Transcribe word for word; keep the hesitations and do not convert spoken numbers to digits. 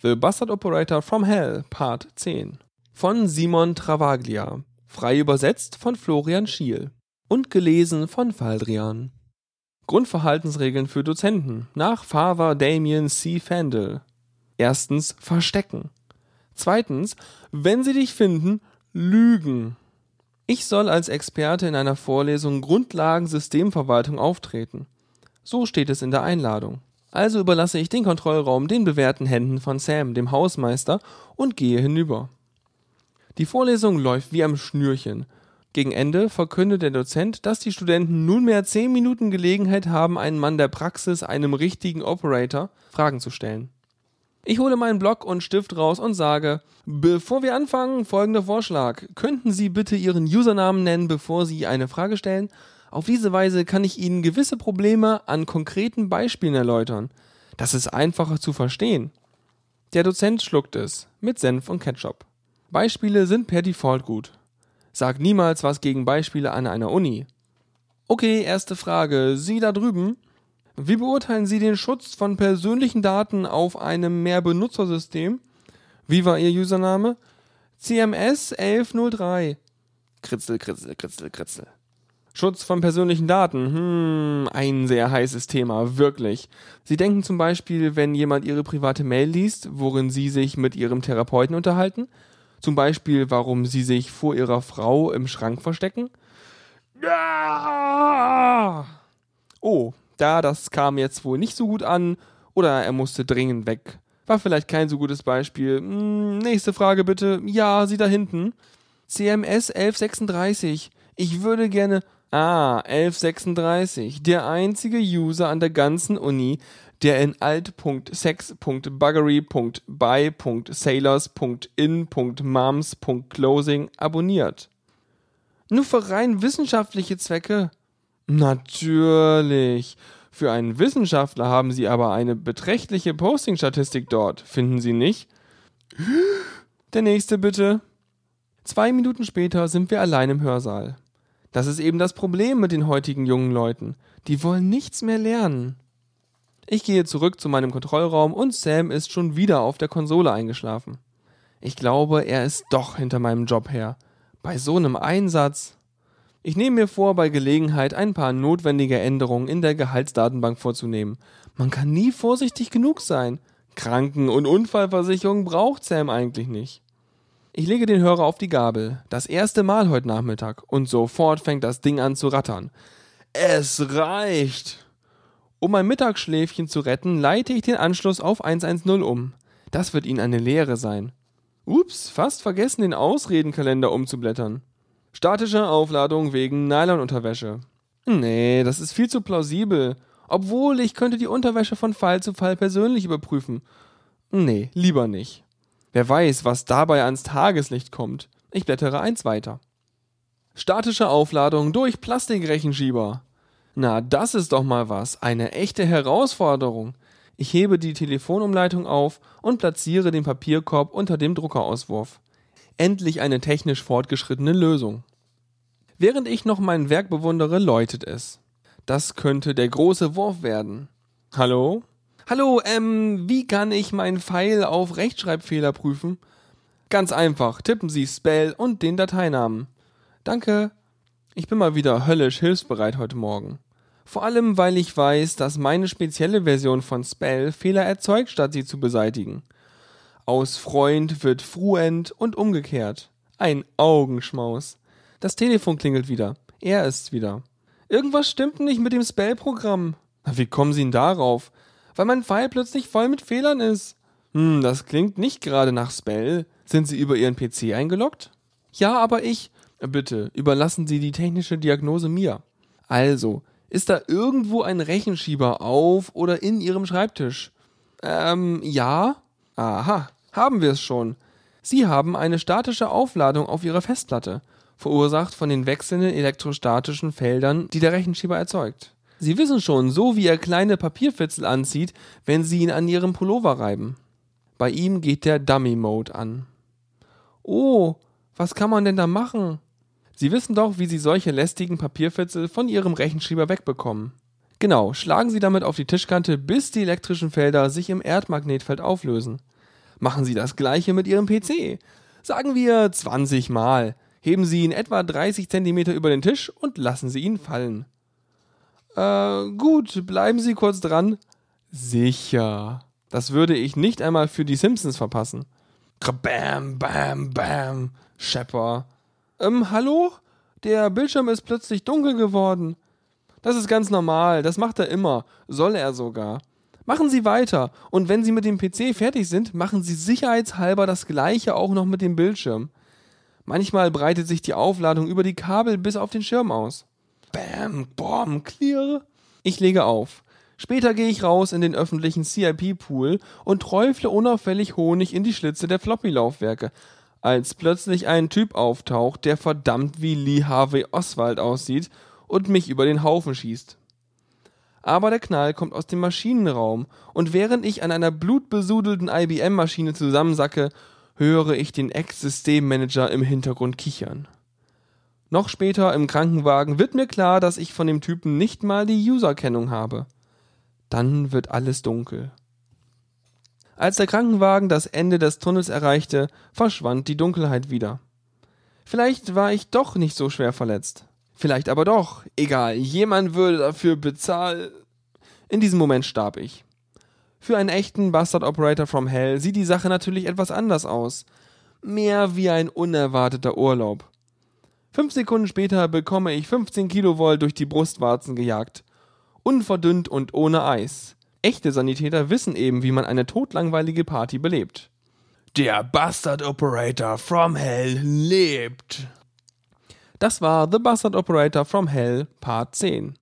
The Bastard Operator from Hell, Part zehn. Von Simon Travaglia. Frei übersetzt von Florian Schiel. Und gelesen von Faldrian. Grundverhaltensregeln für Dozenten nach Father Damien C. Fandel. Erstens, verstecken. Zweitens, wenn sie dich finden, lügen. Ich soll als Experte in einer Vorlesung Grundlagen Systemverwaltung auftreten. So steht es in der Einladung. Also überlasse ich den Kontrollraum den bewährten Händen von Sam, dem Hausmeister, und gehe hinüber. Die Vorlesung läuft wie am Schnürchen. Gegen Ende verkündet der Dozent, dass die Studenten nunmehr zehn Minuten Gelegenheit haben, einen Mann der Praxis, einem richtigen Operator, Fragen zu stellen. Ich hole meinen Block und Stift raus und sage, bevor wir anfangen, folgender Vorschlag. Könnten Sie bitte Ihren Usernamen nennen, bevor Sie eine Frage stellen? Auf diese Weise kann ich Ihnen gewisse Probleme an konkreten Beispielen erläutern. Das ist einfacher zu verstehen. Der Dozent schluckt es, mit Senf und Ketchup. Beispiele sind per Default gut. Sag niemals was gegen Beispiele an einer Uni. Okay, erste Frage. Sie da drüben? Wie beurteilen Sie den Schutz von persönlichen Daten auf einem Mehrbenutzersystem? Wie war Ihr Username? C M S elf null drei. Kritzel, kritzel, kritzel, kritzel. Schutz von persönlichen Daten, hm, ein sehr heißes Thema, wirklich. Sie denken zum Beispiel, wenn jemand Ihre private Mail liest, worin Sie sich mit Ihrem Therapeuten unterhalten? Zum Beispiel, warum Sie sich vor Ihrer Frau im Schrank verstecken? Ja! Oh, da, das kam jetzt wohl nicht so gut an oder er musste dringend weg. War vielleicht kein so gutes Beispiel. Hm, nächste Frage bitte. Ja, Sie da hinten. C M S elf sechsunddreißig. Ich würde gerne... Ah, elf sechsunddreißig. Der einzige User an der ganzen Uni, der in alt punkt sex punkt buggery punkt by punkt sailors punkt in punkt moms punkt closing abonniert. Nur für rein wissenschaftliche Zwecke? Natürlich. Für einen Wissenschaftler haben Sie aber eine beträchtliche Posting-Statistik dort, finden Sie nicht? Der nächste bitte. Zwei Minuten später sind wir allein im Hörsaal. Das ist eben das Problem mit den heutigen jungen Leuten. Die wollen nichts mehr lernen. Ich gehe zurück zu meinem Kontrollraum und Sam ist schon wieder auf der Konsole eingeschlafen. Ich glaube, er ist doch hinter meinem Job her. Bei so einem Einsatz... Ich nehme mir vor, bei Gelegenheit ein paar notwendige Änderungen in der Gehaltsdatenbank vorzunehmen. Man kann nie vorsichtig genug sein. Kranken- und Unfallversicherung braucht Sam eigentlich nicht. Ich lege den Hörer auf die Gabel, das erste Mal heute Nachmittag, und sofort fängt das Ding an zu rattern. Es reicht! Um mein Mittagsschläfchen zu retten, leite ich den Anschluss auf hundertzehn um. Das wird Ihnen eine Lehre sein. Ups, fast vergessen, den Ausredenkalender umzublättern. Statische Aufladung wegen Nylonunterwäsche. Nee, das ist viel zu plausibel. Obwohl, ich könnte die Unterwäsche von Fall zu Fall persönlich überprüfen. Nee, lieber nicht. Wer weiß, was dabei ans Tageslicht kommt. Ich blättere eins weiter. Statische Aufladung durch Plastikrechenschieber. Na, das ist doch mal was. Eine echte Herausforderung. Ich hebe die Telefonumleitung auf und platziere den Papierkorb unter dem Druckerauswurf. Endlich eine technisch fortgeschrittene Lösung. Während ich noch mein Werk bewundere, läutet es. Das könnte der große Wurf werden. Hallo? Hallo, ähm, wie kann ich meinen Pfeil auf Rechtschreibfehler prüfen? Ganz einfach, tippen Sie Spell und den Dateinamen. Danke. Ich bin mal wieder höllisch hilfsbereit heute Morgen. Vor allem, weil ich weiß, dass meine spezielle Version von Spell Fehler erzeugt, statt sie zu beseitigen. Aus Freund wird Fruend und umgekehrt. Ein Augenschmaus. Das Telefon klingelt wieder. Er ist's wieder. Irgendwas stimmt nicht mit dem Spell-Programm. Wie kommen Sie denn darauf? Weil mein Pfeil plötzlich voll mit Fehlern ist. Hm, das klingt nicht gerade nach Spell. Sind Sie über Ihren P C eingeloggt? Ja, aber ich... Bitte, überlassen Sie die technische Diagnose mir. Also, ist da irgendwo ein Rechenschieber auf oder in Ihrem Schreibtisch? Ähm, ja? Aha, haben wir es schon. Sie haben eine statische Aufladung auf Ihrer Festplatte, verursacht von den wechselnden elektrostatischen Feldern, die der Rechenschieber erzeugt. Sie wissen schon, so wie er kleine Papierfitzel anzieht, wenn Sie ihn an Ihrem Pullover reiben. Bei ihm geht der Dummy-Mode an. Oh, was kann man denn da machen? Sie wissen doch, wie Sie solche lästigen Papierfitzel von Ihrem Rechenschieber wegbekommen. Genau, schlagen Sie damit auf die Tischkante, bis die elektrischen Felder sich im Erdmagnetfeld auflösen. Machen Sie das gleiche mit Ihrem P C. Sagen wir zwanzig Mal. Heben Sie ihn etwa dreißig Zentimeter über den Tisch und lassen Sie ihn fallen. Äh, gut, bleiben Sie kurz dran. Sicher. Das würde ich nicht einmal für die Simpsons verpassen. Bam, bam, bam. Schepper. Ähm, hallo? Der Bildschirm ist plötzlich dunkel geworden. Das ist ganz normal, das macht er immer. Soll er sogar. Machen Sie weiter. Und wenn Sie mit dem P C fertig sind, machen Sie sicherheitshalber das Gleiche auch noch mit dem Bildschirm. Manchmal breitet sich die Aufladung über die Kabel bis auf den Schirm aus. Bam, bom, clear. Ich lege auf. Später gehe ich raus in den öffentlichen C I P-Pool und träufle unauffällig Honig in die Schlitze der Floppy-Laufwerke, als plötzlich ein Typ auftaucht, der verdammt wie Lee Harvey Oswald aussieht und mich über den Haufen schießt. Aber der Knall kommt aus dem Maschinenraum und während ich an einer blutbesudelten I B M-Maschine zusammensacke, höre ich den Ex-Systemmanager im Hintergrund kichern. Noch später im Krankenwagen wird mir klar, dass ich von dem Typen nicht mal die Userkennung habe. Dann wird alles dunkel. Als der Krankenwagen das Ende des Tunnels erreichte, verschwand die Dunkelheit wieder. Vielleicht war ich doch nicht so schwer verletzt. Vielleicht aber doch. Egal, jemand würde dafür bezahlen. In diesem Moment starb ich. Für einen echten Bastard Operator from Hell sieht die Sache natürlich etwas anders aus. Mehr wie ein unerwarteter Urlaub. Fünf Sekunden später bekomme ich fünfzehn Kilovolt durch die Brustwarzen gejagt. Unverdünnt und ohne Eis. Echte Sanitäter wissen eben, wie man eine todlangweilige Party belebt. Der Bastard Operator from Hell lebt. Das war The Bastard Operator from Hell Part zehn.